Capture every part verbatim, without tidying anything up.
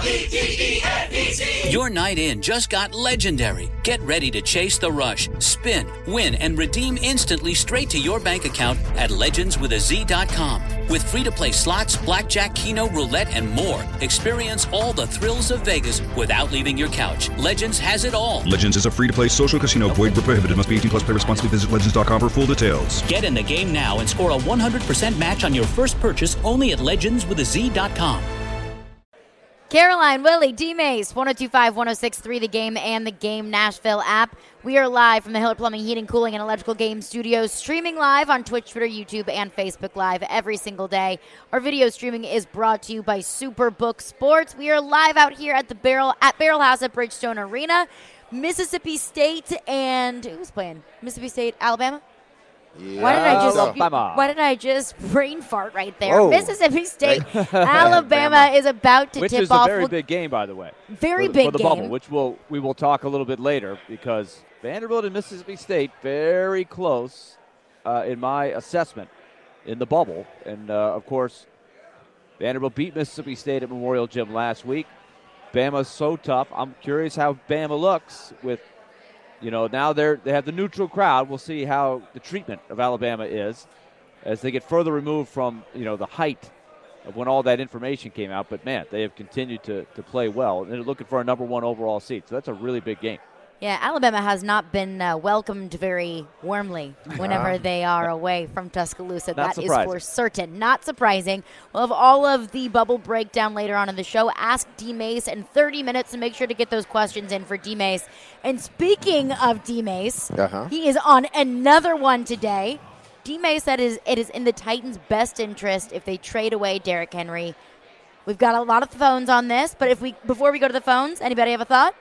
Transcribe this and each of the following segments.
E D E N E Z. Your night in just got legendary. Get ready to chase the rush, spin, win, and redeem instantly straight to your bank account at legends with a z dot com. With free-to-play slots, blackjack, keno, roulette, and more, experience all the thrills of Vegas without leaving your couch. Legends has it all. Legends is a free-to-play social casino. Void where prohibited. Must be eighteen plus. Play responsibly. Visit legends dot com for full details. Get in the game now and score a one hundred percent match on your first purchase only at legends with a z dot com. Caroline, Willie, D-Mace, one oh two point five, one oh six point three, The Game and the Game Nashville app. We are live from the Hiller Plumbing, Heating, Cooling, and Electrical Game Studios, streaming live on Twitch, Twitter, YouTube, and Facebook Live every single day. Our video streaming is brought to you by Superbook Sports. We are live out here at the Barrel at Barrel House at Bridgestone Arena. Mississippi State and who's playing? Mississippi State, Alabama? Yeah. Why did I just Alabama. Why did I just brain fart right there? Whoa. Mississippi State, Alabama is about to which tip is off. a very big game, by the way. Very for, big for the game. bubble, which we'll we will talk a little bit later because Vanderbilt and Mississippi State very close uh, in my assessment in the bubble, and uh, of course Vanderbilt beat Mississippi State at Memorial Gym last week. Bama's so tough. I'm curious how Bama looks with. You know, now they're they have the neutral crowd. We'll see how the treatment of Alabama is as they get further removed from, you know, the height of when all that information came out. But, man, they have continued to, to play well. And they're looking for a number one overall seed. So that's a really big game. Yeah, Alabama has not been uh, welcomed very warmly whenever they are away from Tuscaloosa. Not That is surprising. for certain. Not surprising. We'll have all of the bubble breakdown later on in the show. Ask D-Mace in thirty minutes, and make sure to get those questions in for D-Mace. And speaking of D-Mace, Uh-huh. he is on another one today. D-Mace said it is, it is in the Titans' best interest if they trade away Derrick Henry. We've got a lot of phones on this, but if we before we go to the phones, anybody have a thought?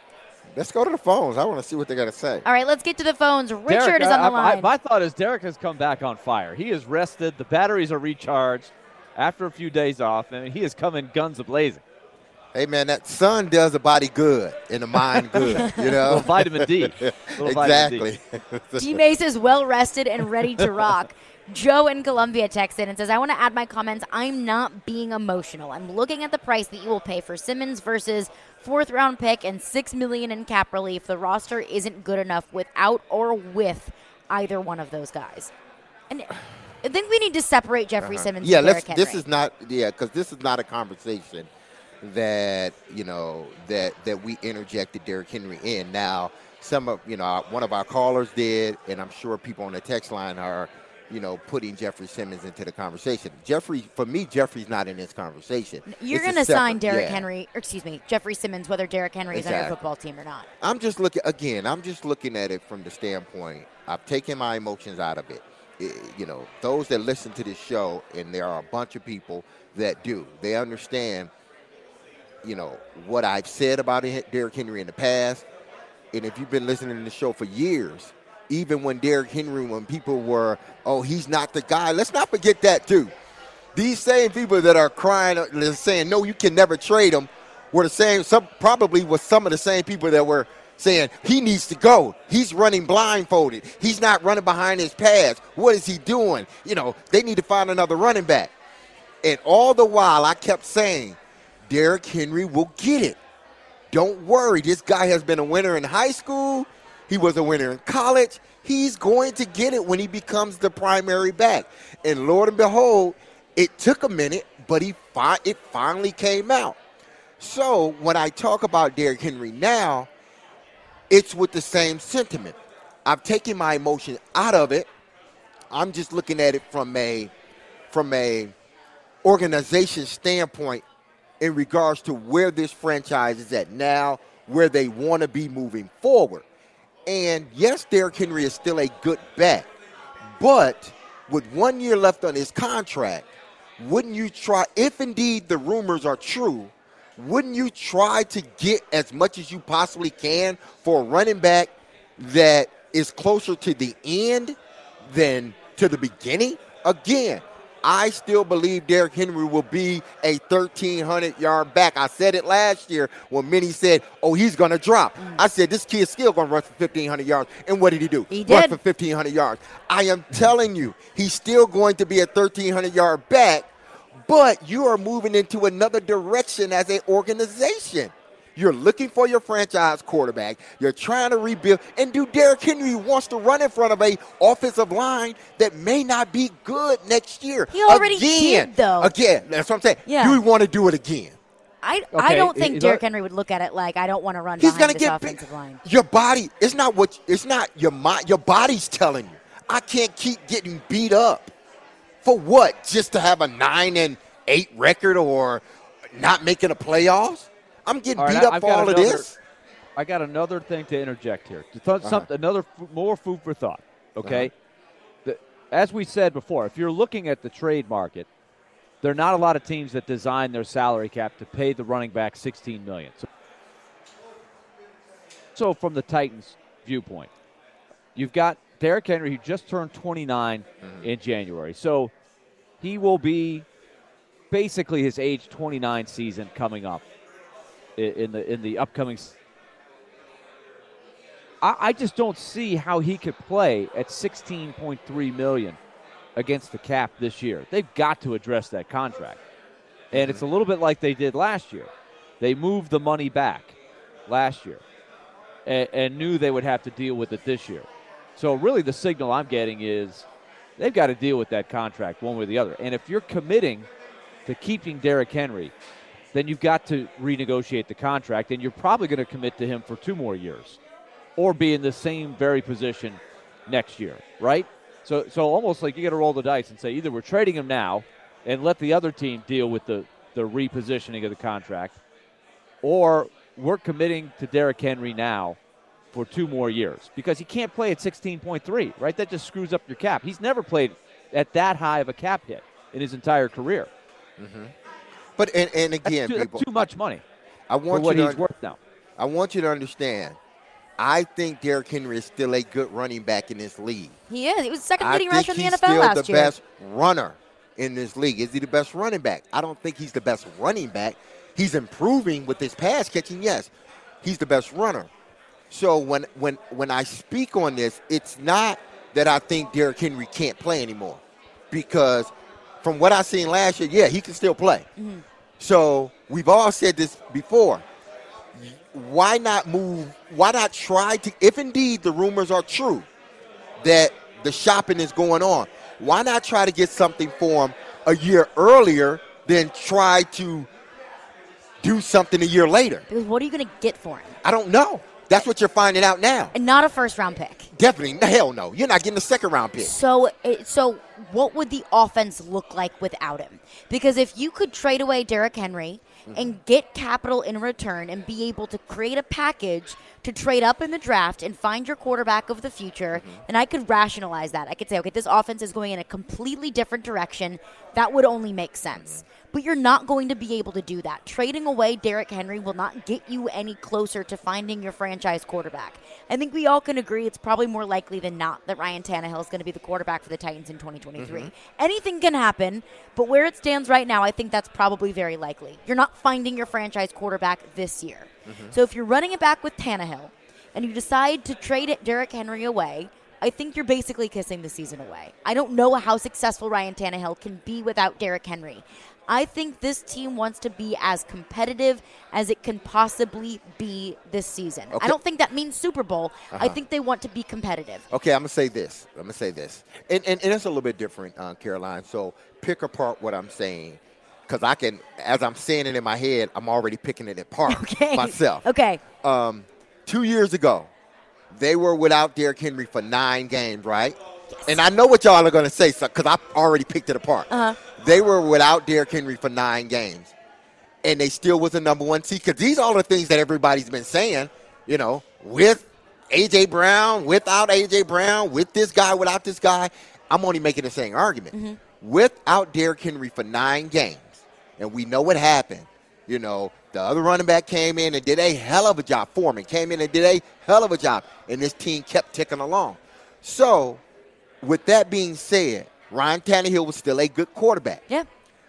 Let's go to the phones. I want to see what they got to say. All right, let's get to the phones. Richard Derek, is on the I, line. I, my thought is Derek has come back on fire. He is rested. The batteries are recharged after a few days off. and he is coming guns a-blazing. Hey, man, that sun does the body good and the mind good, you know? A little vitamin D. A little vitamin D. Exactly. D-Mace is well rested and ready to rock. Joe in Columbia texts in and says, I want to add my comments. I'm not being emotional. I'm looking at the price that you will pay for Simmons versus fourth round pick and six million dollars in cap relief. The roster isn't good enough without or with either one of those guys. And I think we need to separate Jeffrey Uh-huh. Simmons Yeah, and let's, Derrick Henry. this is not, yeah, because this is not a conversation that, you know, that that we interjected Derrick Henry in. Now, some of, you know, one of our callers did, and I'm sure people on the text line are, you know, putting Jeffrey Simmons into the conversation. Jeffrey, for me, Jeffrey's not in this conversation. You're It's a going to sign separate- Derrick yeah. Henry, or excuse me, Jeffrey Simmons, whether Derrick Henry is on your Exactly. football team or not. I'm just looking, again, I'm just looking at it from the standpoint, I've taken my emotions out of it. I- you know, those that listen to this show, and there are a bunch of people that do, they understand, you know, what I've said about Derrick Henry in the past. And if you've been listening to the show for years, even when Derrick Henry, when people were, oh, he's not the guy, let's not forget that too. These same people that are crying, they're saying, no, you can never trade him, were the same, some probably was some of the same people that were saying, he needs to go. He's running blindfolded. He's not running behind his pads. What is he doing? You know, they need to find another running back. And all the while, I kept saying, Derrick Henry will get it. Don't worry. This guy has been a winner in high school. He was a winner in college. He's going to get it when he becomes the primary back. And Lord and behold, it took a minute, but he fi- it finally came out. So when I talk about Derrick Henry now, it's with the same sentiment. I've taken my emotion out of it. I'm just looking at it from a from a organization standpoint in regards to where this franchise is at now, where they want to be moving forward. And yes, Derrick Henry is still a good bet, but with one year left on his contract, wouldn't you try, if indeed the rumors are true, wouldn't you try to get as much as you possibly can for a running back that is closer to the end than to the beginning? Again, I still believe Derrick Henry will be a thirteen hundred yard back. I said it last year when many said, oh, he's going to drop. Mm. I said, this kid's still going to run for fifteen hundred yards. And what did he do? He run did. for fifteen hundred yards. I am telling you, he's still going to be a thirteen hundred yard back, But you are moving into another direction as an organization. You're looking for your franchise quarterback. You're trying to rebuild. And do Derrick Henry wants to run in front of a offensive line that may not be good next year. He already again, did, though. Again, that's what I'm saying. Yeah. Do we want to do it again? I, Okay, I don't think is Derrick that- Henry would look at it like, I don't want to run He's behind gonna this get offensive big. line. Your body, it's not what it's not your mind. Your body's telling you. I can't keep getting beat up. For what? Just to have a nine and eight record or not making the playoffs? I'm getting All right, beat up I've for got all of another- this. I got another thing to interject here. To th- some, another f- more food for thought. Okay, the, as we said before, if you're looking at the trade market, there are not a lot of teams that design their salary cap to pay the running back sixteen million dollars. So, so from the Titans' viewpoint, you've got Derrick Henry, who just turned twenty-nine mm-hmm. in January. So he will be basically his age twenty-nine season coming up in, in the in the upcoming season. I just don't see how he could play at sixteen point three million dollars against the cap this year. They've got to address that contract. And mm-hmm. it's a little bit like they did last year. They moved the money back last year and, and knew they would have to deal with it this year. So really the signal I'm getting is they've got to deal with that contract one way or the other. And if you're committing to keeping Derrick Henry, then you've got to renegotiate the contract, and you're probably going to commit to him for two more years. Or be in the same very position next year, right? So so almost like you got to roll the dice and say either we're trading him now and let the other team deal with the, the repositioning of the contract, or we're committing to Derrick Henry now for two more years because he can't play at sixteen point three, right? That just screws up your cap. He's never played at that high of a cap hit in his entire career. Mm-hmm. But, and, and again, that's too, people. That's too much money I want for what you to he's un- worth now. I want you to understand. I think Derrick Henry is still a good running back in this league. He is. He was second I leading think rusher in the he's N F L still last the year. best runner in this league. Is he the best running back? I don't think he's the best running back. He's improving with his pass catching, yes. He's the best runner. So when when when I speak on this, it's not that I think Derrick Henry can't play anymore. Because from what I seen last year, yeah, he can still play. Mm-hmm. So we've all said this before. Why not move, why not try to, if indeed the rumors are true that the shopping is going on, why not try to get something for him a year earlier than try to do something a year later? Because what are you going to get for him? I don't know. That's what you're finding out now. And not a first-round pick. Definitely. Hell no. You're not getting a second-round pick. So, so what would the offense look like without him? Because if you could trade away Derrick Henry and get capital in return and be able to create a package to trade up in the draft and find your quarterback of the future, mm-hmm. then I could rationalize that. I could say, okay, this offense is going in a completely different direction. That would only make sense. Mm-hmm. But you're not going to be able to do that. Trading away Derrick Henry will not get you any closer to finding your franchise quarterback. I think we all can agree it's probably more likely than not that Ryan Tannehill is going to be the quarterback for the Titans in twenty twenty-three. Mm-hmm. Anything can happen, but where it stands right now, I think that's probably very likely. You're not finding your franchise quarterback this year. Mm-hmm. So if you're running it back with Tannehill and you decide to trade it Derrick Henry away, I think you're basically kissing the season away. I don't know how successful Ryan Tannehill can be without Derrick Henry. I think this team wants to be as competitive as it can possibly be this season. Okay. I don't think that means Super Bowl. Uh-huh. I think they want to be competitive. Okay, I'm going to say this. I'm going to say this. And, and, and it's a little bit different, uh, Caroline. So pick apart what I'm saying. Because I can, as I'm saying it in my head, I'm already picking it apart okay. myself. Okay. Um, two years ago, they were without Derrick Henry for nine games, right? Yes. And I know what y'all are going to say because I already picked it apart. Uh-huh. They were without Derrick Henry for nine games, and they still was the number one seed. Because these are the things that everybody's been saying, you know, with A J. Brown, without A J. Brown, with this guy, without this guy. I'm only making the same argument. Mm-hmm. Without Derrick Henry for nine games, and we know what happened. You know, the other running back came in and did a hell of a job. Foreman came in and did a hell of a job, and this team kept ticking along. So, with that being said, Ryan Tannehill was still a good quarterback. Yeah.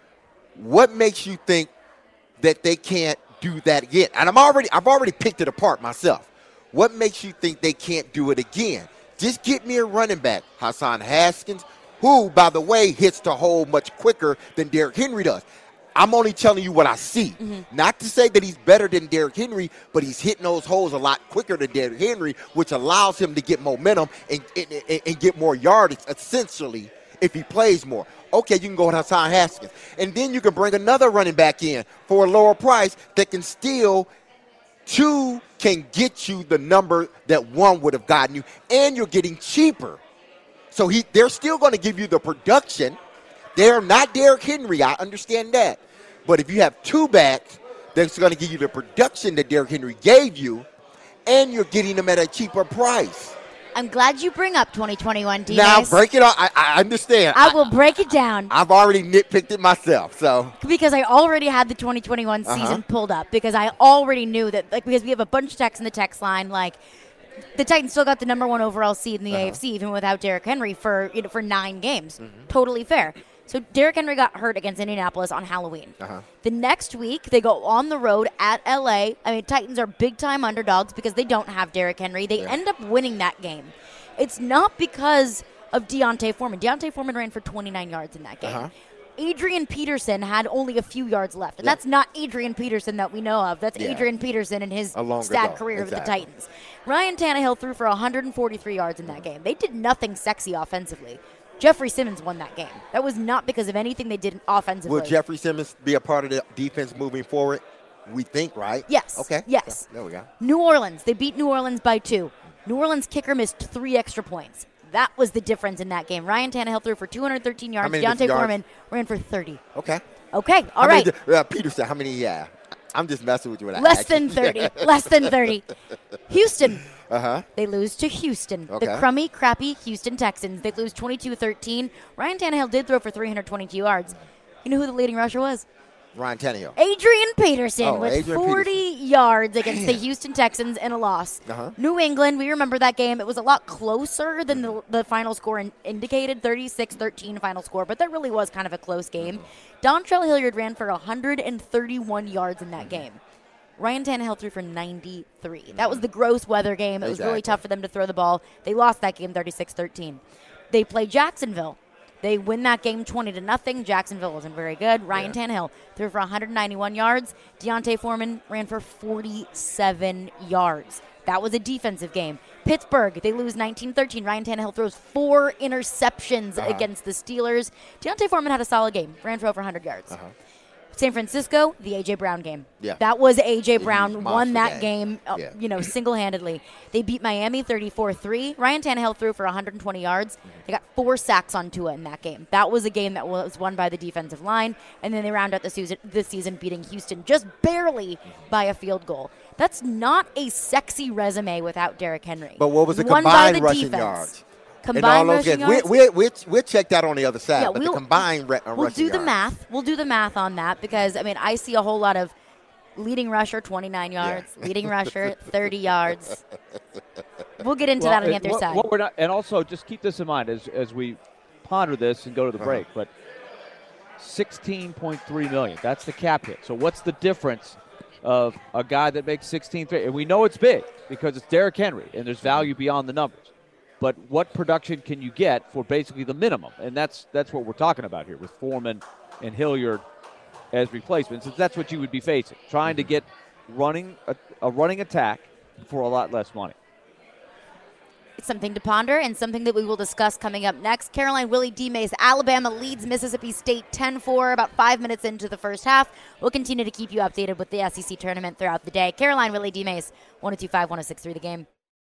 What makes you think that they can't do that again? And I'm already, I've already picked it apart myself. What makes you think they can't do it again? Just get me a running back, Hassan Haskins who, by the way, hits the hole much quicker than Derrick Henry does. I'm only telling you what I see. Mm-hmm. Not to say that he's better than Derrick Henry, but he's hitting those holes a lot quicker than Derrick Henry, which allows him to get momentum and, and, and get more yardage, essentially, if he plays more. Okay, you can go with Hassan Haskins. And then you can bring another running back in for a lower price that can still, two can get you the number that one would have gotten you, and you're getting cheaper. So he, they're still going to give you the production. They're not Derrick Henry, I understand that. But if you have two backs, that's going to give you the production that Derrick Henry gave you, and you're getting them at a cheaper price. I'm glad you bring up twenty twenty-one, D. Now, break it up. I, I understand. I will break it down. I've already nitpicked it myself, so. Because I already had the twenty twenty-one uh-huh. season pulled up, because I already knew that, like, because we have a bunch of texts in the text line, like, the Titans still got the number one overall seed in the uh-huh. A F C, even without Derrick Henry for, you know, for nine games. Mm-hmm. Totally fair. So Derrick Henry got hurt against Indianapolis on Halloween. Uh-huh. The next week, they go on the road at L A. I mean, Titans are big-time underdogs because they don't have Derrick Henry. They yeah. end up winning that game. It's not because of Deontay Foreman. Deontay Foreman ran for twenty-nine yards in that game. Uh-huh. Adrian Peterson had only a few yards left. And yeah. that's not Adrian Peterson that we know of. That's yeah. Adrian Peterson in his stat career exactly. with the Titans. Ryan Tannehill threw for one hundred forty-three yards in that game. They did nothing sexy offensively. Jeffrey Simmons won that game. That was not because of anything they did offensively. Will Jeffrey Simmons be a part of the defense moving forward? We think, right? Yes. Okay. Yes. So, there we go. New Orleans. They beat New Orleans by two. New Orleans kicker missed three extra points. That was the difference in that game. Ryan Tannehill threw for two hundred thirteen yards. Deontay Foreman ran for thirty. Okay. Okay. All how right. Many, uh, Peterson, how many? Yeah. I'm just messing with you. With Less than thirty. Less than thirty. Houston. Uh-huh. They lose to Houston. Okay. The crummy, crappy Houston Texans. They lose twenty-two thirteen. Ryan Tannehill did throw for three hundred twenty-two yards. You know who the leading rusher was? Ryan Tannehill. Adrian Peterson oh, with Adrian forty Peterson. yards against Man. the Houston Texans in a loss. Uh-huh. New England, we remember that game. It was a lot closer than the, the final score in, indicated, thirty-six thirteen final score, but that really was kind of a close game. Mm-hmm. Dontrell Hilliard ran for one hundred thirty-one yards in that mm-hmm. game. Ryan Tannehill threw for ninety-three. Mm-hmm. That was the gross weather game. It exactly. was really tough for them to throw the ball. They lost that game thirty-six thirteen. They play Jacksonville. They win that game twenty to nothing. Jacksonville wasn't very good. Ryan yeah. Tannehill threw for one hundred ninety-one yards. Deontay Foreman ran for forty-seven yards. That was a defensive game. Pittsburgh, they lose nineteen thirteen. Ryan Tannehill throws four interceptions uh-huh. against the Steelers. Deontay Foreman had a solid game. Ran for over one hundred yards. Uh-huh. San Francisco, the A J. Brown game. Yeah. That was A J. Brown, won that game, game uh, yeah. you know, single-handedly. They beat Miami thirty-four three. Ryan Tannehill threw for one hundred twenty yards. They got four sacks on Tua in that game. That was a game that was won by the defensive line, and then they round out the season, the season beating Houston just barely by a field goal. That's not a sexy resume without Derrick Henry. But what was the won combined by the rushing defense. yards? Combined rushing yards? We'll, we'll, we'll check that on the other side, yeah, but we'll, the combined re- uh, we'll rushing do the yards. math. We'll do the math on that because, I mean, I see a whole lot of leading rusher, twenty-nine yards, yeah. leading rusher, thirty yards. We'll get into well, that on the other what, side. What we're not, and also, just keep this in mind as, as we ponder this and go to the uh-huh. break, but sixteen point three million dollars, that's the cap hit. So what's the difference of a guy that makes sixteen point three? And we know it's big because it's Derrick Henry, and there's value beyond the numbers. But what production can you get for basically the minimum? And that's that's what we're talking about here with Foreman and Hilliard as replacements. That's what you would be facing, trying to get running a, a running attack for a lot less money. It's something to ponder and something that we will discuss coming up next. Caroline Willie D. Mays, Alabama leads Mississippi State ten four, about five minutes into the first half. We'll continue to keep you updated with the S E C tournament throughout the day. Caroline Willie D. Mays, one oh two point five, one oh six point three The Game.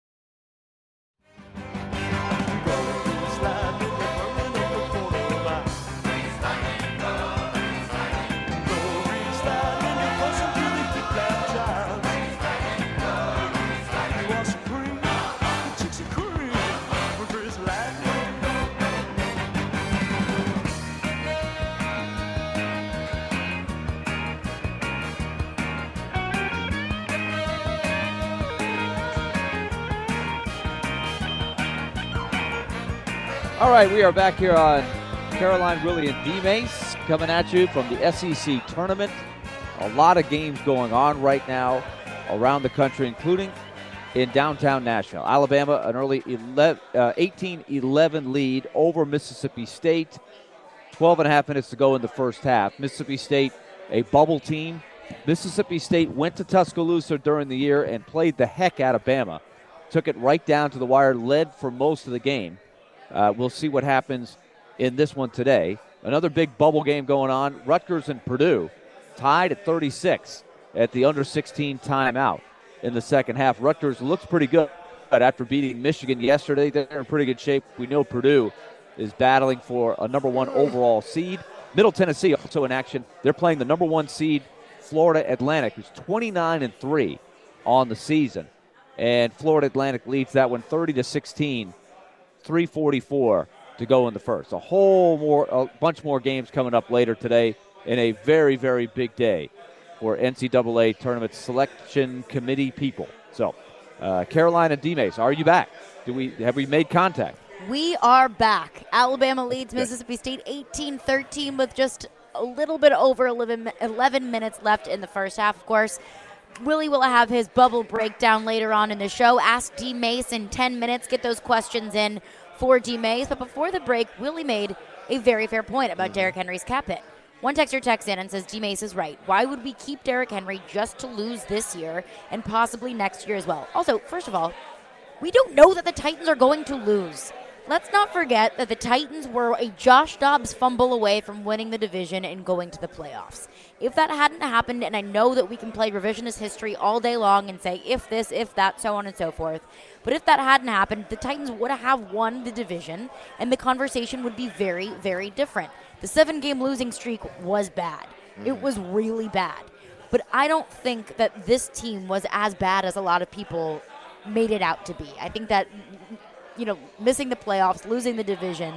All right, we are back here on Caroline, Willie, and D-Mace coming at you from the S E C tournament. A lot of games going on right now around the country, including in downtown Nashville. Alabama, an early eighteen eleven lead over Mississippi State. twelve and a half minutes to go in the first half. Mississippi State, a bubble team. Mississippi State went to Tuscaloosa during the year and played the heck out of Bama. Took it right down to the wire, led for most of the game. Uh, we'll see what happens in this one today. Another big bubble game going on. Rutgers and Purdue tied at thirty-six at the under sixteen timeout in the second half. Rutgers looks pretty good after beating Michigan yesterday. They're in pretty good shape. We know Purdue is battling for a number one overall seed. Middle Tennessee also in action. They're playing the number one seed, Florida Atlantic, who's twenty-nine and three on the season. And Florida Atlantic leads that one thirty to sixteen, three forty-four to go in the first. A whole more, a bunch more games coming up later today in a very, very big day for N C double A Tournament Selection Committee people. So, uh, Carolina D-Mace, are you back? Do we have we made contact? We are back. Alabama leads Mississippi State eighteen thirteen with just a little bit over eleven, eleven minutes left in the first half, of course. Willie will have his bubble breakdown later on in the show. Ask D-Mace in ten minutes. Get those questions in for D-Mace. But before the break, Willie made a very fair point about mm-hmm. Derrick Henry's cap hit. One texter texts in and says, D-Mace is right. Why would we keep Derrick Henry just to lose this year and possibly next year as well? Also, first of all, we don't know that the Titans are going to lose. Let's not forget that the Titans were a Josh Dobbs fumble away from winning the division and going to the playoffs. If that hadn't happened, and I know that we can play revisionist history all day long and say if this, if that, so on and so forth, but if that hadn't happened, the Titans would have won the division, and the conversation would be very, very different. The seven-game losing streak was bad. Mm-hmm. It was really bad. But I don't think that this team was as bad as a lot of people made it out to be. I think that, you know, missing the playoffs, losing the division,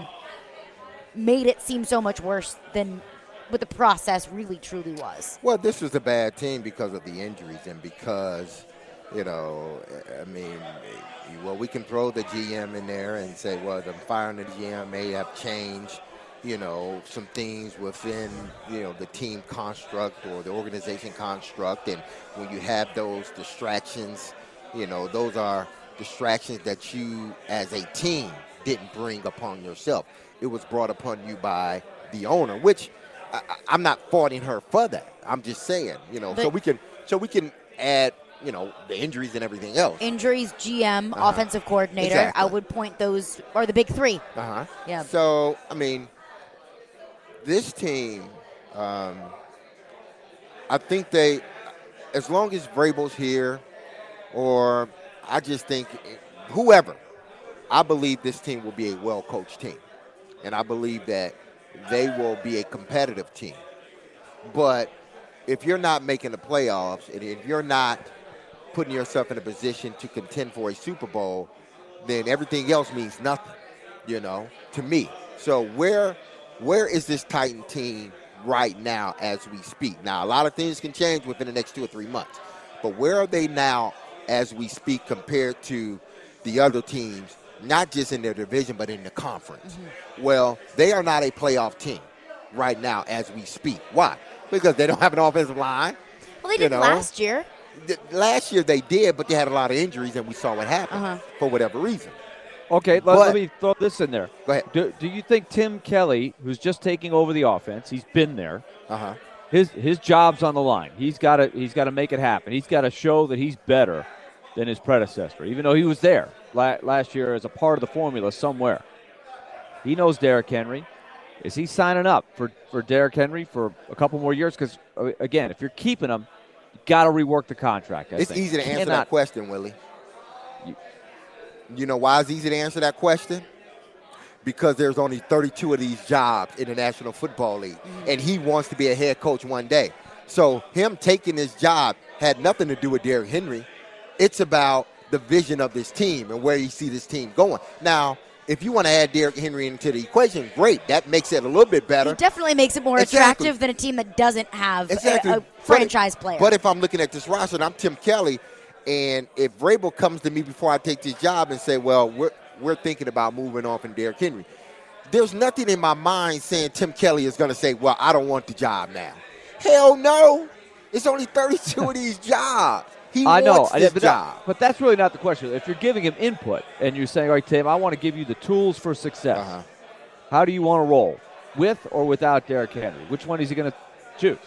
made it seem so much worse than what the process really, truly was. Well, this was a bad team because of the injuries and because, you know, I mean, well, we can throw the G M in there and say, well, the firing of the G M may have changed, you know, some things within, you know, the team construct or the organization construct. And when you have those distractions, you know, those are distractions that you as a team didn't bring upon yourself. It was brought upon you by the owner, which I, I'm not faulting her for that. I'm just saying, you know, but so we can so we can add, you know, the injuries and everything else. Injuries, G M, uh-huh. offensive coordinator. Exactly. I would point those are the big three. Uh-huh. Yeah. So, I mean, this team, um, I think they, as long as Vrabel's here, or I just think whoever, I believe this team will be a well-coached team. And I believe that they will be a competitive team. But if you're not making the playoffs, and if you're not putting yourself in a position to contend for a Super Bowl, then everything else means nothing, you know, to me. So where where is this Titan team right now as we speak? Now, a lot of things can change within the next two or three months. But where are they now as we speak compared to the other teams, not just in their division but in the conference? Mm-hmm. Well, they are not a playoff team right now as we speak. Why? Because they don't have an offensive line. Well, they did know. last year. The, last year they did, but they had a lot of injuries, and we saw what happened uh-huh. for whatever reason. Okay, let, but, let me throw this in there. Go ahead. Do, do you think Tim Kelly, who's just taking over the offense, he's been there, uh-huh. his his job's on the line. He's got to he's got to make it happen. He's got to show that he's better than his predecessor, even though he was there la- last year as a part of the formula somewhere. He knows Derrick Henry. Is he signing up for, for Derrick Henry for a couple more years? Because, uh, again, if you're keeping him, you got to rework the contract. I it's think. easy to answer Cannot, that question, Willie. You, you know why it's easy to answer that question? Because there's only thirty-two of these jobs in the National Football League, mm-hmm. and he wants to be a head coach one day. So him taking this job had nothing to do with Derrick Henry. It's about the vision of this team and where you see this team going. Now, if you want to add Derrick Henry into the equation, great. That makes it a little bit better. It definitely makes it more exactly. attractive than a team that doesn't have exactly. a, a franchise but, player. But if I'm looking at this roster and I'm Tim Kelly, and if Vrabel comes to me before I take this job and say, well, we're, we're thinking about moving on from Derrick Henry, there's nothing in my mind saying Tim Kelly is going to say, well, I don't want the job now. Hell no. It's only thirty-two of these jobs. He I know, wants this but, job. That, but that's really not the question. If you're giving him input and you're saying, all right, Tim, I want to give you the tools for success, Uh-huh. how do you want to roll? With or without Derrick Henry? Which one is he going to choose?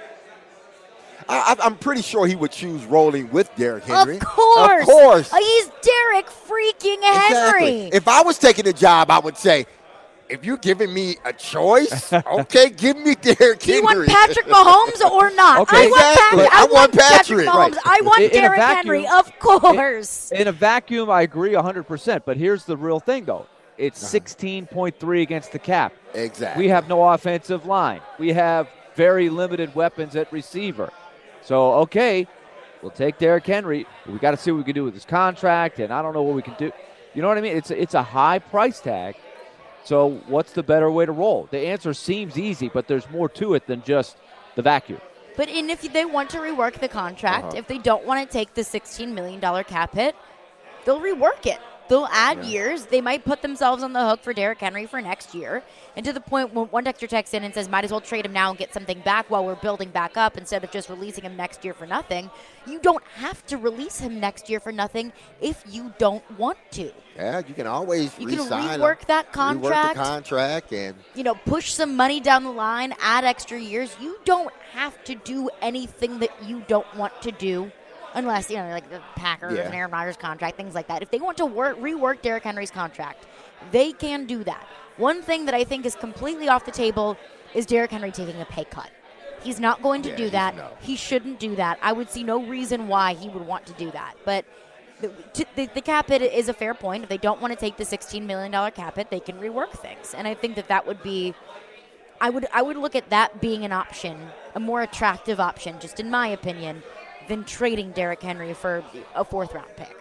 I, I'm pretty sure he would choose rolling with Derrick Henry. Of course. Of course. Uh, he's Derrick freaking Henry. Exactly. If I was taking the job, I would say, if you're giving me a choice, okay, give me Derrick Do Henry. you want Patrick Mahomes or not? Okay. I want Exactly. Patrick. I, I want want Patrick Patrick. Mahomes. Right. I want In- in a Derrick vacuum- Henry, of course. In a vacuum, I agree one hundred percent. But here's the real thing, though. It's Uh-huh. sixteen point three against the cap. Exactly. We have no offensive line. We have very limited weapons at receiver. So, okay, we'll take Derrick Henry. We got to see what we can do with his contract, and I don't know what we can do. You know what I mean? It's, it's a high price tag. So what's the better way to roll? The answer seems easy, but there's more to it than just the vacuum. But in if they want to rework the contract, Uh-huh. if they don't want to take the sixteen million dollars cap hit, they'll rework it. They'll add Yeah. years. They might put themselves on the hook for Derrick Henry for next year. And to the point when one texter texts in and says, might as well trade him now and get something back while we're building back up instead of just releasing him next year for nothing. You don't have to release him next year for nothing if you don't want to. Yeah, you can always You can re-sign rework him, that rework contract. the contract, and You know, push some money down the line, add extra years. You don't have to do anything that you don't want to do. Unless, you know, like the Packers Yeah. and Aaron Rodgers contract, things like that. If they want to work, rework Derrick Henry's contract, they can do that. One thing that I think is completely off the table is Derrick Henry taking a pay cut. He's not going to Yeah, do he's that. no. He shouldn't do that. I would see no reason why he would want to do that. But the, to, the, the cap hit is a fair point. If they don't want to take the sixteen million dollars cap hit, they can rework things. And I think that that would be – I would I would look at that being an option, a more attractive option, just in my opinion, than trading Derrick Henry for a fourth-round pick.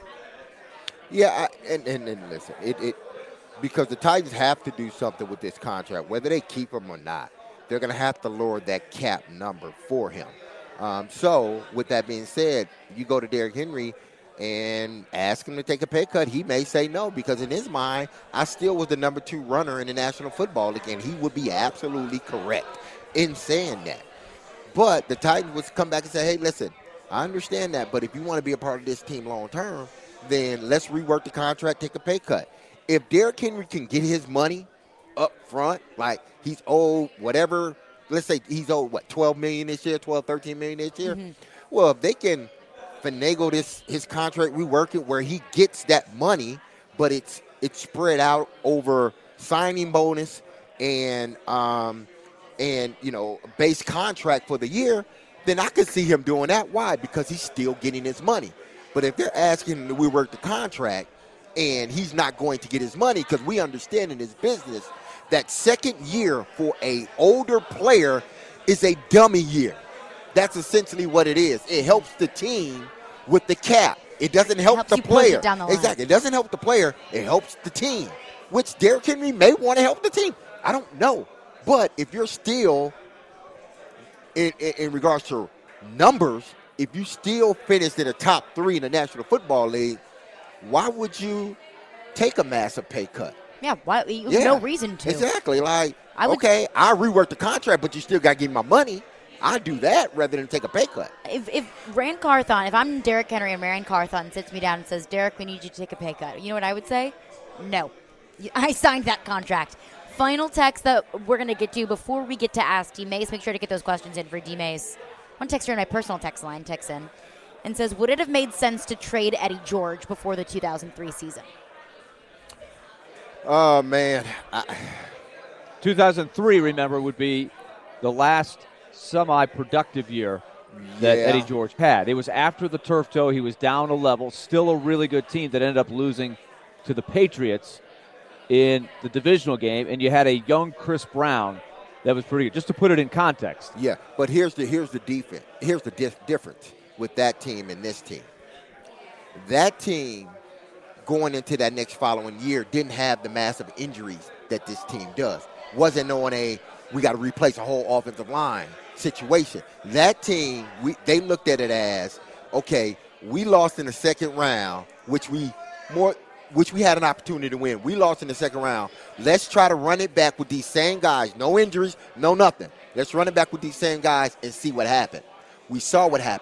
yeah, I, and, and and listen, it it because the Titans have to do something with this contract, whether they keep him or not. They're going to have to lower that cap number for him. Um, so, with that being said, you go to Derrick Henry and ask him to take a pay cut, he may say no, because in his mind, I still was the number two runner in the National Football League, and he would be absolutely correct in saying that. But the Titans would come back and say, hey, listen, I understand that, but if you want to be a part of this team long term, then let's rework the contract, take a pay cut. If Derrick Henry can get his money up front, like he's owed whatever, let's say he's owed, what, twelve million dollars this year, twelve, thirteen million dollars this year? Mm-hmm. Well, if they can finagle this his contract, rework it where he gets that money, but it's it's spread out over signing bonus and um and you know base contract for the year, then I could see him doing that. Why? Because he's still getting his money. But if they're asking him to rework the contract and he's not going to get his money, because we understand in this business that second year for a older player is a dummy year. That's essentially what it is. It helps the team with the cap. It doesn't help Helps the you push player. it down the line. Exactly. It doesn't help the player. It helps the team, which Derrick Henry may want to help the team. I don't know. But if you're still, in, in, in regards to numbers, if you still finished in the top three in the National Football League, why would you take a massive pay cut? Yeah, why, you have Yeah, no reason to. Exactly. Like, I would- okay, I rework the contract, but you still got to give me my money. I do that rather than take a pay cut. If, if Rand Carthon, if I'm Derrick Henry and Rand Carthon sits me down and says, Derrick, we need you to take a pay cut, you know what I would say? No. I signed that contract. Final text that we're going to get to before we get to Ask D Mace. Make sure to get those questions in for D Mace. One texter in my personal text line texts in and says, would it have made sense to trade Eddie George before the two thousand three season? Oh, man. I, two thousand three, remember, would be the last semi-productive year that Yeah. Eddie George had. It was after the turf toe. He was down a level, still a really good team that ended up losing to the Patriots in the divisional game, and you had a young Chris Brown that was pretty good. Just to put it in context. yeah, but here's the here's the defense. Here's the dif- difference with that team and this team. That team going into that next following year didn't have the massive injuries that this team does. Wasn't on a we got to replace a whole offensive line situation. That team, we they looked at it as, okay, we lost in the second round, which we more which we had an opportunity to win. We lost in the second round. Let's try to run it back with these same guys. No injuries, no nothing. Let's run it back with these same guys and see what happened. We saw what happened.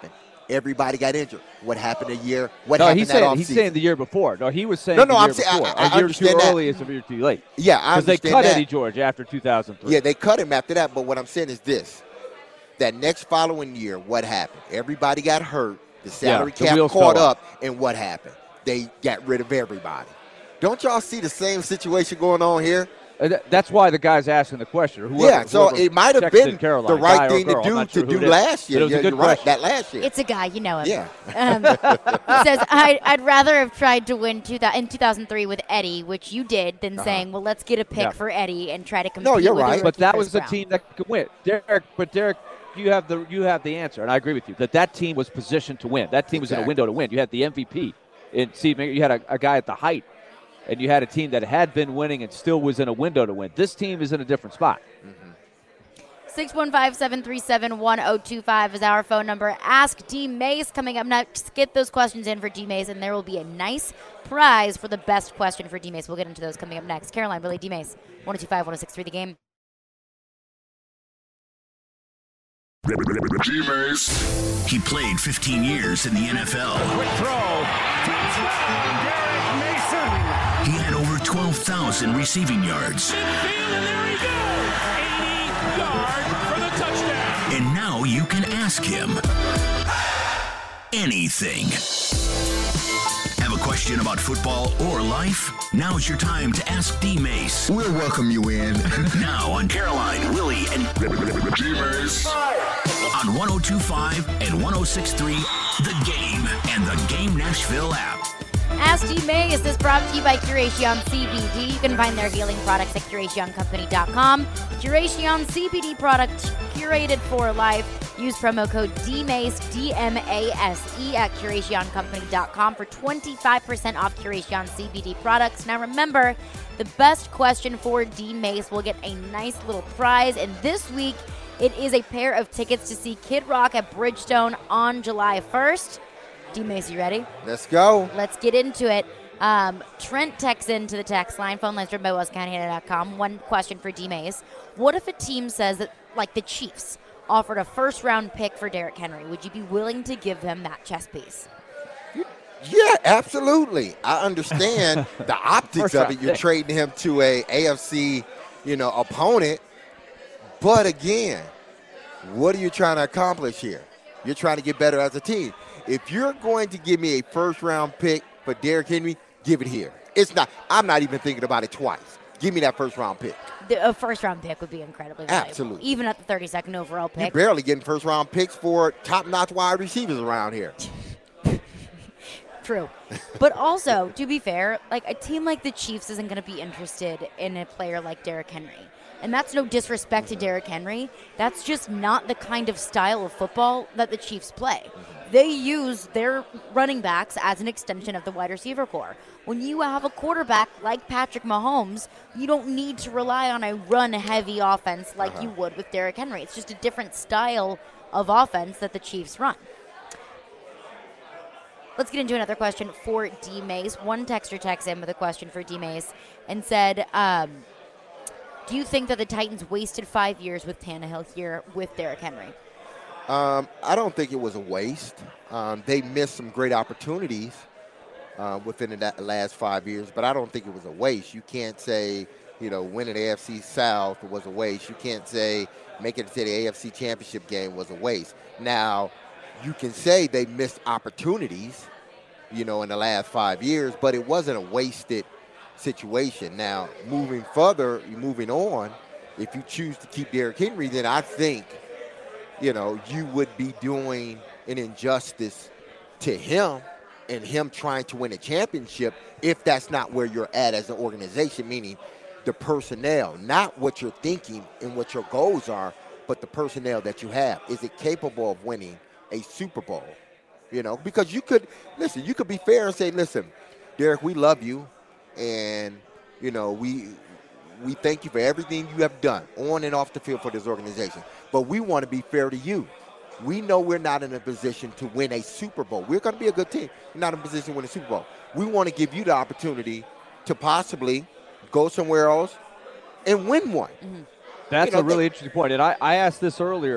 Everybody got injured. What happened a year? What no, happened he's that saying, offseason? he's saying the year before. No, he was saying no, no, the year I'm saying before. I, I a year understand too that. early is a year too late. Yeah, I Because they understand cut that. Eddie George after two thousand three. Yeah, they cut him after that. But what I'm saying is this: that next following year, what happened? Everybody got hurt. The salary Yeah, the cap wheels caught fell up, and what happened? They got rid of everybody. Don't y'all see the same situation going on here? Uh, That's why the guy's asking the question. Or whoever, Yeah, so whoever it might have texted been Caroline, the right guy or thing to girl. I'm do not sure to who do it is. last year. But it was Yeah, a good you're right. question. That last year. It's a guy, you know him. Yeah. Um, he says, I, I'd rather have tried to win two, in two thousand three with Eddie, which you did, than Uh-huh. saying, well, let's get a pick Yeah. for Eddie and try to compete No, you're with a right. rookie But that Chris was a Brown. team that could win. Derek, but Derek, you have the you have the answer, and I agree with you that that team was positioned to win. That team was in a Exactly. window to win. You had the M V P in Steve. You had a, a guy at the height, and you had a team that had been winning and still was in a window to win. This team is in a different spot. six one five, seven three seven, one oh two five is our phone number. Ask D. Mace coming up next. Get those questions in for D. Mace, and there will be a nice prize for the best question for D. Mace. We'll get into those coming up next. Caroline, Billy, D. Mace, one oh two five, one oh six three, The Game. G-Mace. He played fifteen years in the N F L. Quick throw. Touchdown, Derek Mason. He had over twelve thousand receiving yards. Midfield, and there he goes. eighty yards for the touchdown. And now you can ask him anything. Have a question about football or life? Now's your time to ask D. Mace. We'll welcome you in. Now on Caroline, Willie, and G-Mace. on one oh two point five and one oh six point three, The Game and the Game Nashville app. Ask D. Mace is brought to you by Curation C B D. You can find their healing products at curation company dot com. Curation C B D products curated for life. Use promo code D Mace, D M A S E, at curation company dot com for twenty-five percent off Curation C B D products. Now remember, the best question for D. Mace will get a nice little prize. And this week, it is a pair of tickets to see Kid Rock at Bridgestone on July first. D. Mace, you ready? Let's go. Let's get into it. Um, Trent texts into the text line. Phone lines driven by Wells County dot com. One question for D. Mace. What if a team says that, like the Chiefs, offered a first-round pick for Derrick Henry? Would you be willing to give them that chess piece? Yeah, absolutely. I understand the optics First of round it. You're pick. trading him to a AFC, you know, opponent. But again, what are you trying to accomplish here? You're trying to get better as a team. If you're going to give me a first-round pick for Derrick Henry, give it here. It's not. I'm not even thinking about it twice. Give me that first-round pick. The, a first-round pick would be incredibly valuable. Absolutely. Even at the thirty-second overall You're pick. barely getting first-round picks for top-notch wide receivers around here. True. But also, to be fair, like a team like the Chiefs isn't going to be interested in a player like Derrick Henry. And that's no disrespect to Derrick Henry. That's just not the kind of style of football that the Chiefs play. They use their running backs as an extension of the wide receiver core. When you have a quarterback like Patrick Mahomes, you don't need to rely on a run-heavy offense like Uh-huh. you would with Derrick Henry. It's just a different style of offense that the Chiefs run. Let's get into another question for D. Mace. One texter texts in with a question for D. Mace and said, um, do you think that the Titans wasted five years with Tannehill here with Derrick Henry? Um, I don't think it was a waste. Um, they missed some great opportunities uh, within the last five years, but I don't think it was a waste. You can't say, you know, winning the A F C South was a waste. You can't say making it to the A F C Championship game was a waste. Now, you can say they missed opportunities, you know, in the last five years, but it wasn't a wasted situation. Now, moving further, moving on, if you choose to keep Derrick Henry, then I think, you know, you would be doing an injustice to him and him trying to win a championship if that's not where you're at as an organization, meaning the personnel, not what you're thinking and what your goals are, but the personnel that you have. Is it capable of winning a Super Bowl? You know, because you could, listen, you could be fair and say, listen, Derrick, we love you, and, you know, we we thank you for everything you have done on and off the field for this organization. But we want to be fair to you. We know we're not in a position to win a Super Bowl. We're going to be a good team. We're not in a position to win a Super Bowl. We want to give you the opportunity to possibly go somewhere else and win one. That's You know, a really they- interesting point. And I, I asked this earlier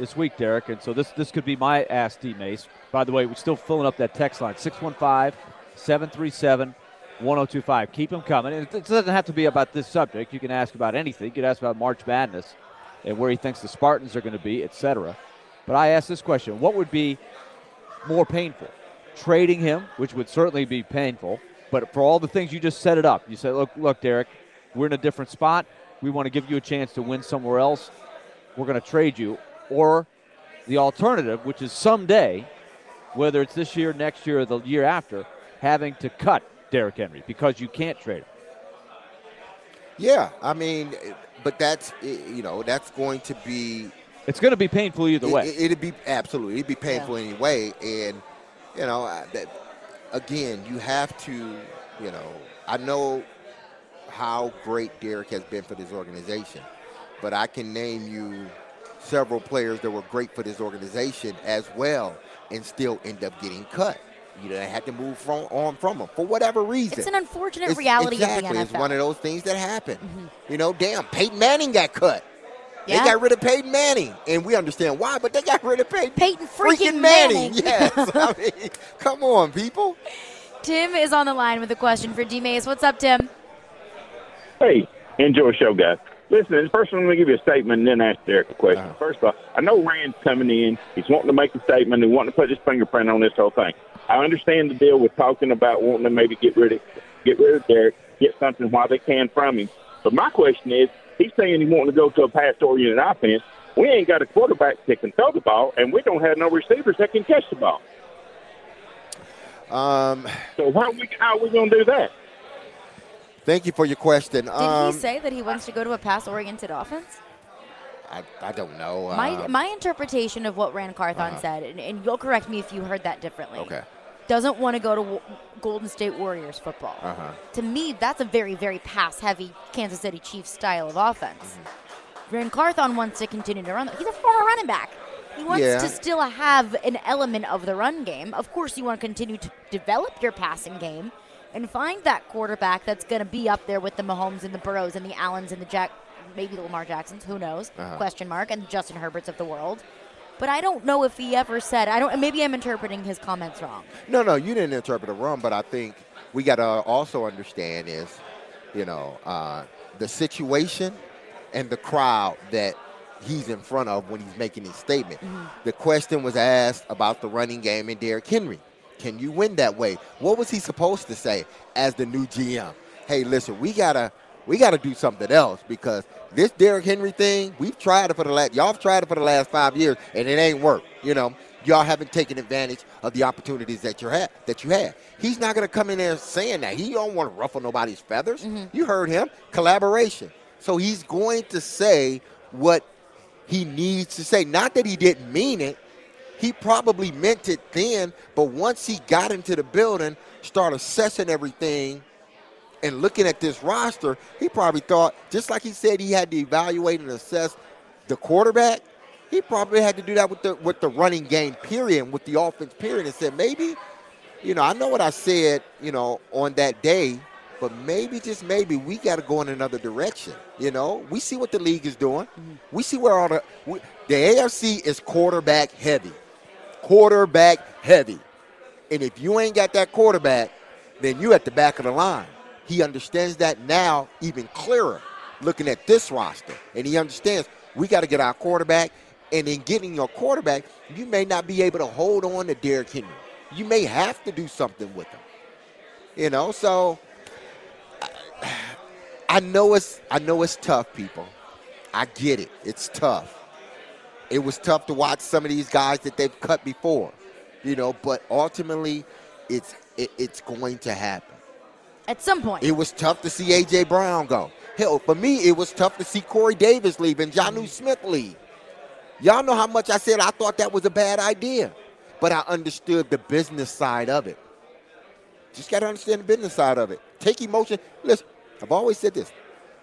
this week, Derek, and so this this could be my Ask D-Mace. By the way, we're still filling up that text line, six one five, seven three seven, one oh two five. Keep them coming. And it doesn't have to be about this subject. You can ask about anything. You can ask about March Madness and where he thinks the Spartans are going to be, et cetera. But I asked this question, what would be more painful? Trading him, which would certainly be painful, but for all the things you just set it up. You said, look, look, Derek, we're in a different spot. We want to give you a chance to win somewhere else. We're going to trade you. Or the alternative, which is someday, whether it's this year, next year, or the year after, having to cut Derrick Henry because you can't trade him. Yeah, I mean, but that's, you know, that's going to be. It's going to be painful either way. It, it'd be, absolutely, it'd be painful yeah. anyway. And, you know, that, again, you have to, you know, I know how great Derrick has been for this organization, but I can name you several players that were great for this organization as well and still end up getting cut. You know, they had to move from, on from them for whatever reason. It's an unfortunate it's, reality exactly, of the N F L. It's one of those things that happen. Mm-hmm. You know, damn, Peyton Manning got cut. Yeah. They got rid of Peyton Manning, and we understand why, but they got rid of Peyton, Peyton freaking, freaking Manning. Manning. Yes, I mean, come on, people. Tim is on the line with a question for D-Mace. What's up, Tim? Hey, enjoy the show, guys. Listen, first I'm going to give you a statement and then ask Derek a question. Uh-huh. First of all, I know Rand's coming in. He's wanting to make a statement. He's wanting to put his fingerprint on this whole thing. I understand the deal with talking about wanting to maybe get rid of get rid of Derek, get something while they can from him. But my question is, he's saying he wanting to go to a pass-oriented offense. We ain't got a quarterback that can throw the ball, and we don't have no receivers that can catch the ball. Um, so how are we, how are we going to do that? Thank you for your question. Did um, he say that he wants to go to a pass-oriented offense? I, I don't know. My um, my interpretation of what Rand Carthon uh-huh. said, and, and you'll correct me if you heard that differently. Okay. Doesn't want to go to w- Golden State Warriors football. Uh-huh. To me, that's a very, very pass-heavy Kansas City Chiefs style of offense. Mm-hmm. Rand Carthon wants to continue to run. He's a former running back. He wants yeah. to still have an element of the run game. Of course, you want to continue to develop your passing game and find that quarterback that's going to be up there with the Mahomes and the Burrows and the Allens and the Jack, maybe the Lamar Jacksons, who knows, uh-huh. question mark, and Justin Herberts of the world. But I don't know if he ever said, I don't. Maybe I'm interpreting his comments wrong. No, no, you didn't interpret it wrong, but I think we got to also understand is, you know, uh, the situation and the crowd that he's in front of when he's making his statement. Mm-hmm. The question was asked about the running game and Derrick Henry. Can you win that way? What was he supposed to say as the new G M? Hey, listen, we gotta we gotta do something else because this Derrick Henry thing, we've tried it for the last y'all have tried it for the last five years and it ain't worked. You know, y'all haven't taken advantage of the opportunities that you had that you had. He's not gonna come in there saying that. He don't want to ruffle nobody's feathers. Mm-hmm. You heard him. Collaboration. So he's going to say what he needs to say. Not that he didn't mean it. He probably meant it then, but once he got into the building, started assessing everything and looking at this roster, he probably thought, just like he said he had to evaluate and assess the quarterback, he probably had to do that with the with the running game period, with the offense period, and said maybe, you know, I know what I said, you know, on that day, but maybe, just maybe, we got to go in another direction. You know, we see what the league is doing. Mm-hmm. We see where all the we, the A F C is quarterback heavy. Quarterback heavy. And if you ain't got that quarterback, then you at the back of the line. He understands that now even clearer looking at this roster. And he understands we got to get our quarterback. And in getting your quarterback, you may not be able to hold on to Derrick Henry. You may have to do something with him. You know, so I, I know it's I know it's tough, people. I get it. It's tough. It was tough to watch some of these guys that they've cut before, you know, but ultimately it's it, it's going to happen. At some point. It was tough to see A J. Brown go. Hell, for me, it was tough to see Corey Davis leave and Jonnu Smith leave. Y'all know how much I said I thought that was a bad idea, but I understood the business side of it. Just got to understand the business side of it. Take emotion. Listen, I've always said this.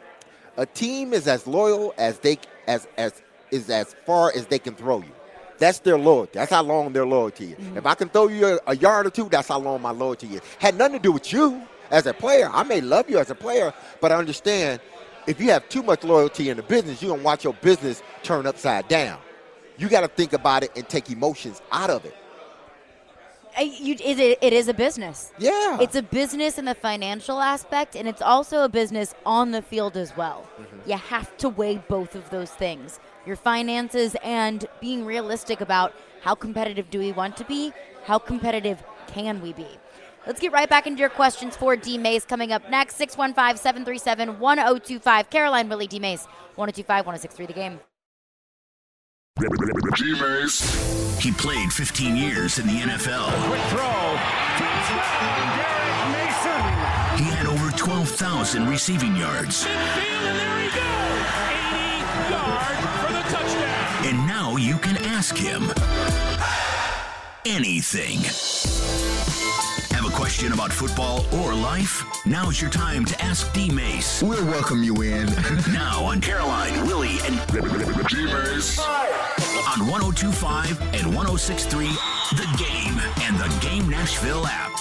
A team is as loyal as they as as is as far as they can throw you. That's their loyalty. That's how long their loyalty is. Mm-hmm. If I can throw you a, a yard or two, that's how long my loyalty is. Had nothing to do with you as a player. I may love you as a player, but I understand if you have too much loyalty in the business, you're going to watch your business turn upside down. You got to think about it and take emotions out of it. I- You, it, it is a business. Yeah. It's a business in the financial aspect, and it's also a business on the field as well. Mm-hmm. You have to weigh both of those things, your finances and being realistic about how competitive do we want to be, how competitive can we be. Let's get right back into your questions for D. Mays coming up next. six one five, seven three seven, one oh two five. Caroline, Willie, D. Mays, one oh two five, one oh six three The Game. He played fifteen years in the N F L. Quick throw. Touchdown, Derek Mason. He had over twelve thousand receiving yards. Midfield, and there he goes. eighty yards for the touchdown. And now you can ask him anything. Have a question about football or life? Now's your time to ask D. Mace. We'll welcome you in. Now on Caroline, Willie, and D. Mace. on one oh two point five and one oh six point three The Game and the Game Nashville app.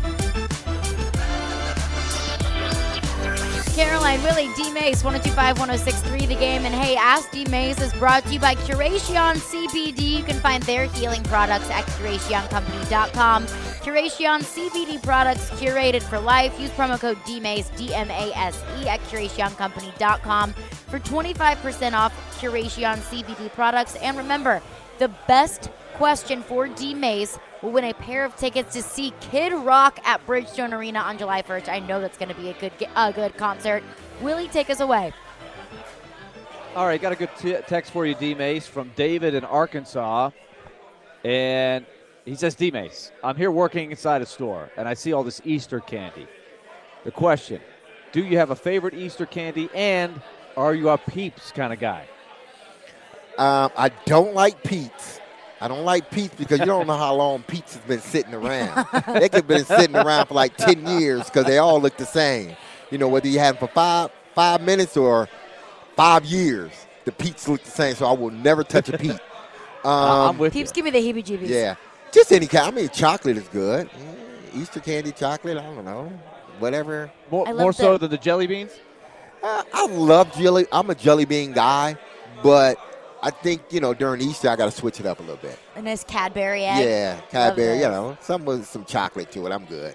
Caroline, Willie, D. Mace, one oh two five, one oh six three The Game. And hey, Ask D. Mace is brought to you by Curation C B D. You can find their healing products at curation company dot com. Curation C B D products curated for life. Use promo code D Mace, D M A S E, at curation company dot com for twenty-five percent off Curation C B D products. And remember, the best question for D. Mace will win a pair of tickets to see Kid Rock at Bridgestone Arena on July first. I know that's going to be a good a good concert. Willie, take us away. All right, got a good t- text for you, D. Mace, from David in Arkansas. And he says, D. Mace, I'm here working inside a store, and I see all this Easter candy. The question, do you have a favorite Easter candy, and are you a Peeps kind of guy? Um, I don't like Pete's. I don't like Pete's because you don't know how long Pete's has been sitting around. They could have been sitting around for like ten years because they all look the same. You know, whether you have them for five five minutes or five years, the Pete's look the same, so I will never touch a Pete. Um, I'm with Peeps, you. give me the heebie-jeebies. Yeah. Just any kind. I mean, chocolate is good. Mm, Easter candy, chocolate, I don't know. Whatever. More, I love more so the- than the jelly beans? Uh, I love jelly. I'm a jelly bean guy, but I think, you know, during Easter, I got to switch it up a little bit. A nice Cadbury egg. Yeah, Cadbury, you those. know, some with some chocolate to it. I'm good.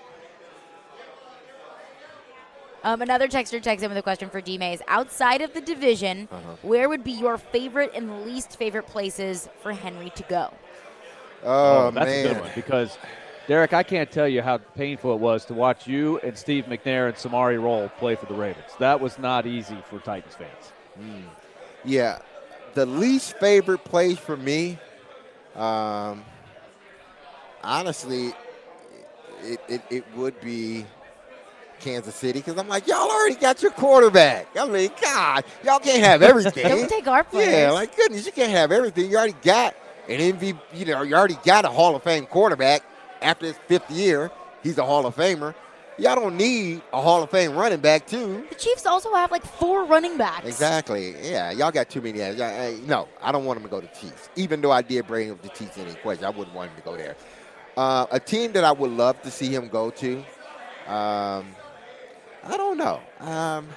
Um, another texter texted in with a question for D. Mays. Outside of the division, Uh-huh. where would be your favorite and least favorite places for Henry to go? Oh, that's man. a good one because, Derek, I can't tell you how painful it was to watch you and Steve McNair and Samari Roll play for the Ravens. That was not easy for Titans fans. Mm. Yeah, the least favorite place for me, um, honestly, it, it, it would be Kansas City because I'm like, y'all already got your quarterback. I mean, God, y'all can't have everything. Don't take our players. Yeah, like goodness, you can't have everything. You already got an M V P. You know, you already got a Hall of Fame quarterback. After his fifth year, he's a Hall of Famer. Y'all don't need a Hall of Fame running back too. The Chiefs also have like four running backs. Exactly. Yeah, y'all got too many. Uh, no, I don't want him to go to Chiefs. Even though I did bring him to Chiefs in any question, I wouldn't want him to go there. Uh, a team that I would love to see him go to, um, I don't know. Um,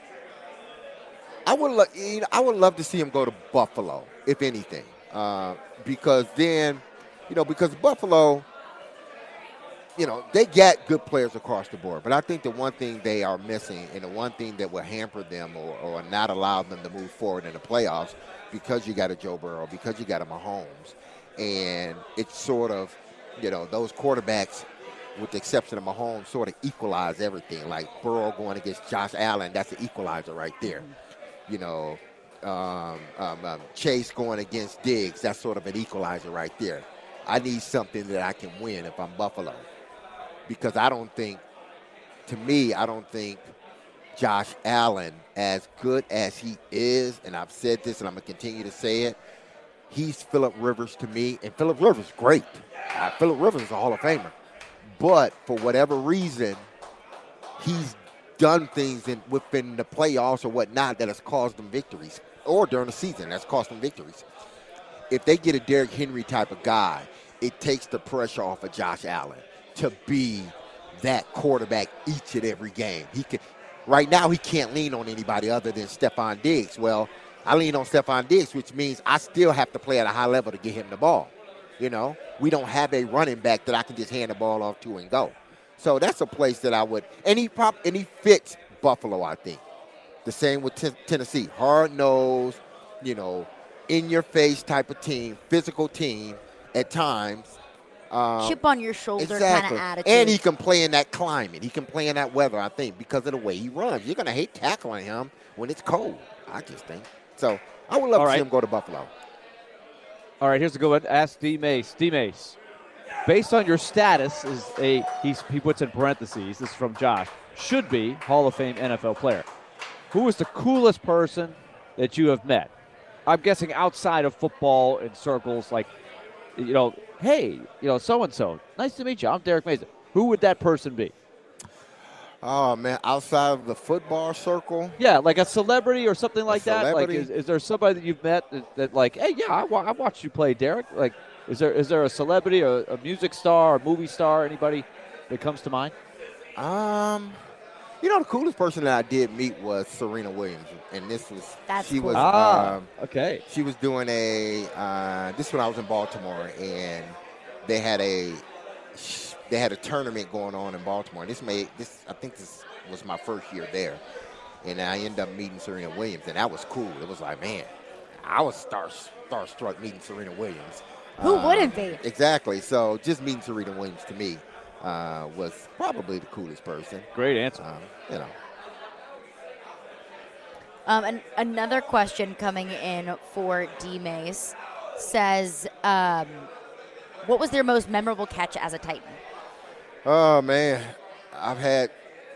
I would, lo- you know, I would love to see him go to Buffalo, if anything, uh, because then, you know, because Buffalo, you know, they get good players across the board. But I think the one thing they are missing and the one thing that will hamper them or, or not allow them to move forward in the playoffs, because you got a Joe Burrow, because you got a Mahomes, and it's sort of, you know, those quarterbacks, with the exception of Mahomes, sort of equalize everything. Like Burrow going against Josh Allen, that's an equalizer right there. You know, um, um, um, Chase going against Diggs, that's sort of an equalizer right there. I need something that I can win if I'm Buffalo. Because I don't think, to me, I don't think Josh Allen, as good as he is, and I've said this and I'm going to continue to say it, he's Phillip Rivers to me. And Phillip Rivers is great. Uh, Phillip Rivers is a Hall of Famer. But for whatever reason, he's done things in, within the playoffs or whatnot that has caused them victories, or during the season that's cost them victories. If they get a Derrick Henry type of guy, it takes the pressure off of Josh Allen to be that quarterback each and every game. He can, right now he can't lean on anybody other than Stephon Diggs. Well, I lean on Stephon Diggs, which means I still have to play at a high level to get him the ball. You know, we don't have a running back that I can just hand the ball off to and go. So that's a place that I would, and he prop, and he fits Buffalo, I think. The same with t- Tennessee, hard-nosed, you know, in-your-face type of team, physical team at times. Um, Chip on your shoulder exactly. kind of attitude. And he can play in that climate. He can play in that weather, I think, because of the way he runs. You're going to hate tackling him when it's cold, I just think. So I would love All to right. see him go to Buffalo. All right, here's a good one. Ask D. Mace. D. Mace, based on your status, is a he's, he puts in parentheses, this is from Josh, should be Hall of Fame N F L player. Who is the coolest person that you have met? I'm guessing outside of football in circles, like, you know, hey, you know, so-and-so, nice to meet you. I'm Derek Mason. Who would that person be? Oh, man, outside of the football circle? Yeah, like a celebrity or something like that. Like, celebrity? is, is there somebody that you've met that, that like, hey, yeah, I, wa- I watched you play, Derek. Like, is there is there a celebrity or a music star or movie star, anybody that comes to mind? Um, you know, the coolest person that I did meet was Serena Williams, and this was That's she cool. was Ah, um, okay. she was doing a uh, this is when I was in Baltimore, and they had a they had a tournament going on in Baltimore. This made this I think this was my first year there, and I ended up meeting Serena Williams, and that was cool. It was like, man, I was star starstruck meeting Serena Williams. Who Um, wouldn't be? Exactly. So just meeting Serena Williams to me uh, was probably the coolest person. Great answer. Um, you know. Um, and another question coming in for D. Mace says, um, what was their most memorable catch as a Titan? Oh, man. I've had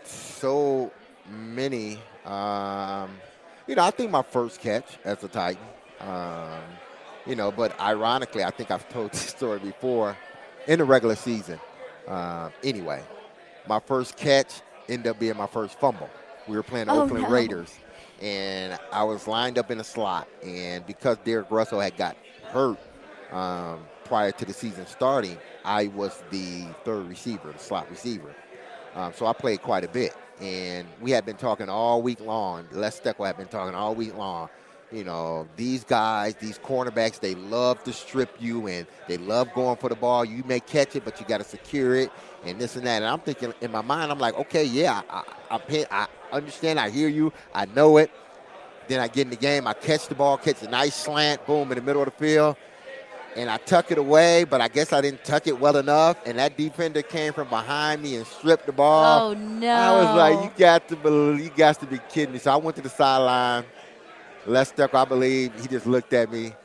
so many. Um, you know, I think my first catch as a Titan, um, you know, but ironically, I think I've told this story before, in the regular season. Uh, anyway, my first catch ended up being my first fumble. We were playing the Oh, Oakland no. Raiders, and I was lined up in a slot, and because Derek Russell had got hurt um, prior to the season starting, I was the third receiver, the slot receiver. Um, so I played quite a bit, and we had been talking all week long. Les Steckel had been talking all week long. You know, these guys, these cornerbacks, they love to strip you, and they love going for the ball. You may catch it, but you got to secure it, and this and that. And I'm thinking in my mind, I'm like, okay, yeah, I, I, I, I understand. I hear you. I know it. Then I get in the game. I catch the ball, catch a nice slant, boom, in the middle of the field, and I tuck it away, but I guess I didn't tuck it well enough, and that defender came from behind me and stripped the ball. Oh, no. I was like, you got to believe, you got to be kidding me. So I went to the sideline. Les Steckel, I believe, he just looked at me.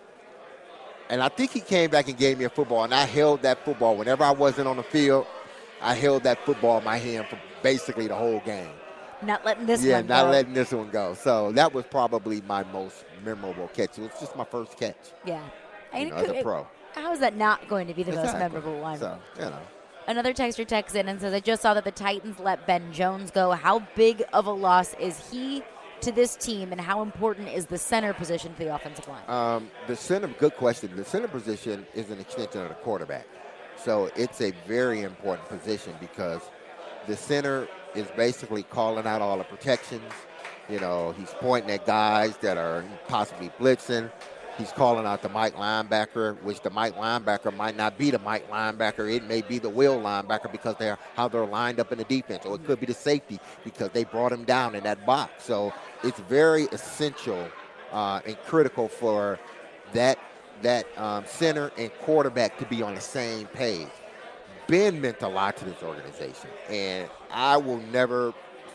And I think he came back and gave me a football, and I held that football. Whenever I wasn't on the field, I held that football in my hand for basically the whole game. Not letting this yeah, one not go. letting this one go. So that was probably my most memorable catch. It was just my first catch, Yeah. you And know, it as could- a pro. How is that not going to be the most Exactly. memorable one? So, you know. Another texter texts in and says, I just saw that the Titans let Ben Jones go. How big of a loss is he to this team, and how important is the center position for the offensive line? Um, the center, good question. The center position is an extension of the quarterback. So it's a very important position because the center is basically calling out all the protections. You know, he's pointing at guys that are possibly blitzing. He's calling out the Mike linebacker, which the Mike linebacker might not be the Mike linebacker. It may be the Will linebacker because they're how they're lined up in the defense. Or it could be the safety because they brought him down in that box. So it's very essential uh, and critical for that that um, center and quarterback to be on the same page. Ben meant a lot to this organization, and I will never,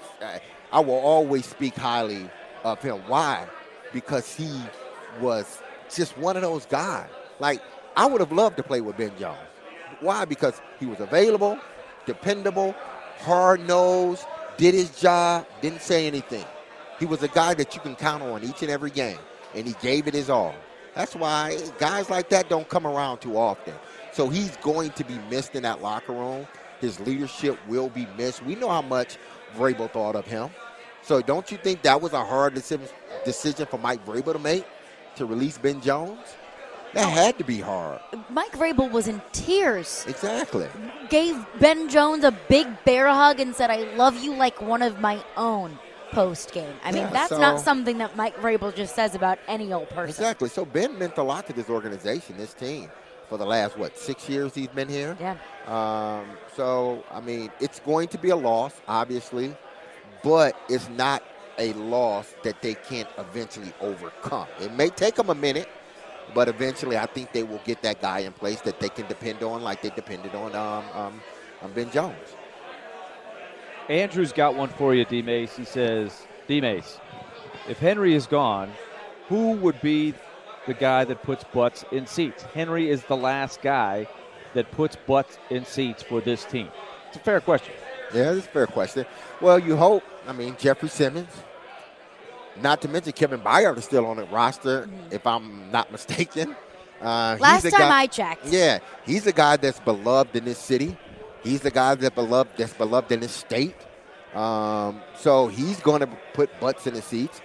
I will always speak highly of him. Why? Because he was just one of those guys. Like, I would have loved to play with Ben Jones. Why? Because he was available, dependable, hard-nosed, did his job, didn't say anything. He was a guy that you can count on each and every game, and he gave it his all. That's why guys like that don't come around too often. So he's going to be missed in that locker room. His leadership will be missed. We know how much Vrabel thought of him. So don't you think that was a hard decision for Mike Vrabel to make, to release Ben Jones? That had to be hard. Mike Vrabel was in tears. Exactly. Gave Ben Jones a big bear hug and said, I love you like one of my own. post game. I mean, Yeah, that's so- not something that Mike Vrabel just says about any old person. Exactly. So Ben meant a lot to this organization, this team, for the last, what, six years he's been here? Yeah. Um, so, I mean, it's going to be a loss, obviously, but it's not a loss that they can't eventually overcome. It may take them a minute, but eventually I think they will get that guy in place that they can depend on like they depended on um, um, um, Ben Jones. Andrew's got one for you, D-Mace. He says, D-Mace, if Henry is gone, who would be the guy that puts butts in seats? Henry is the last guy that puts butts in seats for this team. It's a fair question. Yeah, it's a fair question. Well, you hope. I mean, Jeffrey Simmons, not to mention Kevin Byard is still on the roster, mm-hmm. if I'm not mistaken. Uh, Last he's time guy, I checked. Yeah, he's a guy that's beloved in this city. He's the guy that beloved, that's beloved in this state. Um, so he's going to put butts in the seats.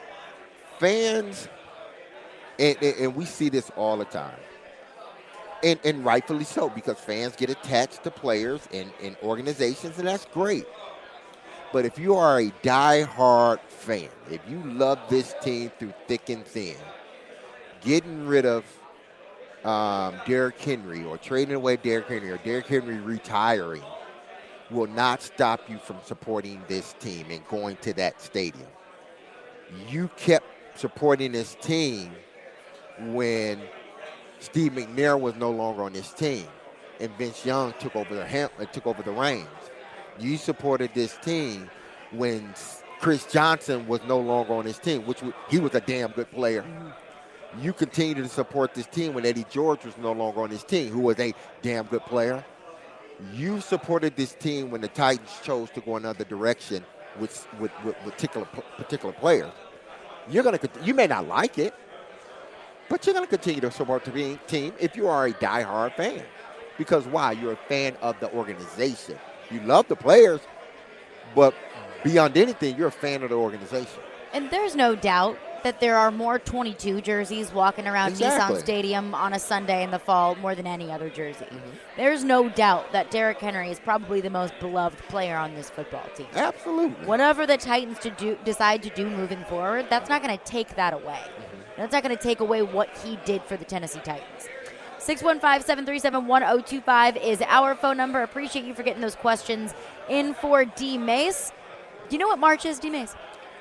Fans, and, and, and we see this all the time. And, and rightfully so, because fans get attached to players and, and organizations, and that's great. But if you are a die-hard fan, if you love this team through thick and thin, getting rid of um, Derrick Henry or trading away Derrick Henry or Derrick Henry retiring will not stop you from supporting this team and going to that stadium. You kept supporting this team when Steve McNair was no longer on this team, and Vince Young took over the ham- uh, took over the reins. You supported this team when Chris Johnson was no longer on this team, which w- he was a damn good player. Mm-hmm. You continued to support this team when Eddie George was no longer on this team, who was a damn good player. You supported this team when the Titans chose to go another direction with with, with particular particular players. You're gonna you may not like it, but you're going to continue to support the team if you are a diehard fan. Because why? You're a fan of the organization. You love the players, but beyond anything, you're a fan of the organization. And there's no doubt that there are more twenty-two jerseys walking around Exactly. Nissan Stadium on a Sunday in the fall more than any other jersey. Mm-hmm. There's no doubt that Derrick Henry is probably the most beloved player on this football team. Absolutely. Whatever the Titans to do, decide to do moving forward, that's not going to take that away. Mm-hmm. That's not going to take away what he did for the Tennessee Titans. six one five, seven three seven, one oh two five is our phone number. Appreciate you for getting those questions in for D-Mace. Do you know what March is, D-Mace?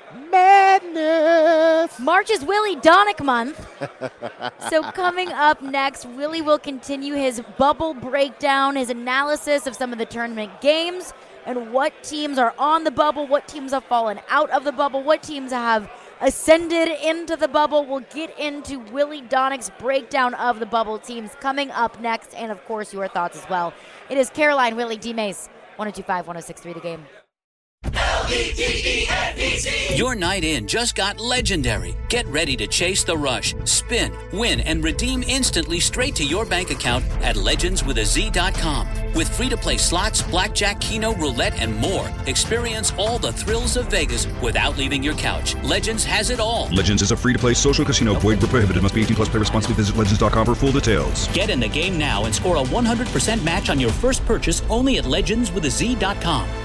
Madness. March is Willie Donick month. So coming up next, Willie will continue his bubble breakdown, his analysis of some of the tournament games and what teams are on the bubble, what teams have fallen out of the bubble, what teams have ascended into the bubble. We'll get into Willie Donick's breakdown of the bubble teams coming up next, and of course your thoughts as well. It is Caroline, Willie, D-Mace, one oh two five, one oh six three The Game. L E D E N E Z. Your night in just got legendary. Get ready to chase the rush, spin, win, and redeem instantly straight to your bank account at legends with a z dot com. With free-to-play slots, blackjack, keno, roulette, and more, experience all the thrills of Vegas without leaving your couch. Legends has it all. Legends is a free-to-play social casino. Void where prohibited. Must be eighteen plus. Play responsibly. Visit legends dot com for full details. Get in the game now and score a one hundred percent match on your first purchase only at legends with a z dot com.